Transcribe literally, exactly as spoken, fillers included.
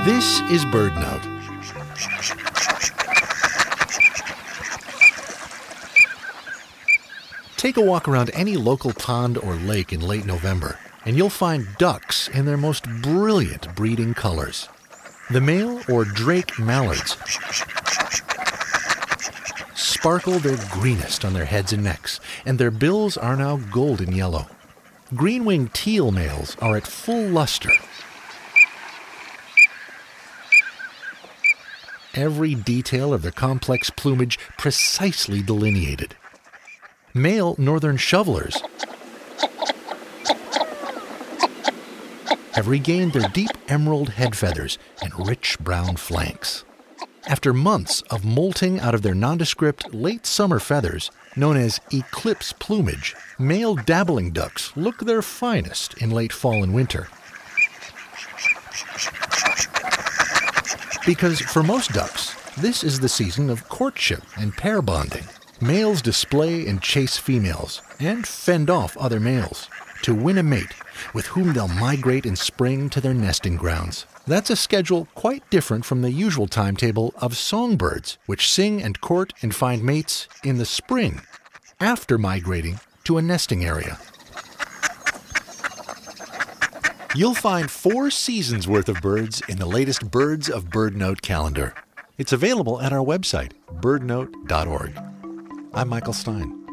This is BirdNote. Take a walk around any local pond or lake in late November, and you'll find ducks in their most brilliant breeding colors. The male or drake mallards sparkle their greenest on their heads and necks, and their bills are now golden yellow. Green-winged teal males are at full luster. Every detail of their complex plumage precisely delineated. Male northern shovelers have regained their deep emerald head feathers and rich brown flanks. After months of molting out of their nondescript late summer feathers, known as eclipse plumage, male dabbling ducks look their finest in late fall and winter. Because for most ducks, this is the season of courtship and pair bonding. Males display and chase females, and fend off other males, to win a mate with whom they'll migrate in spring to their nesting grounds. That's a schedule quite different from the usual timetable of songbirds, which sing and court and find mates in the spring, after migrating to a nesting area. You'll find four seasons worth of birds in the latest Birds of BirdNote calendar. It's available at our website, bird note dot org. I'm Michael Stein.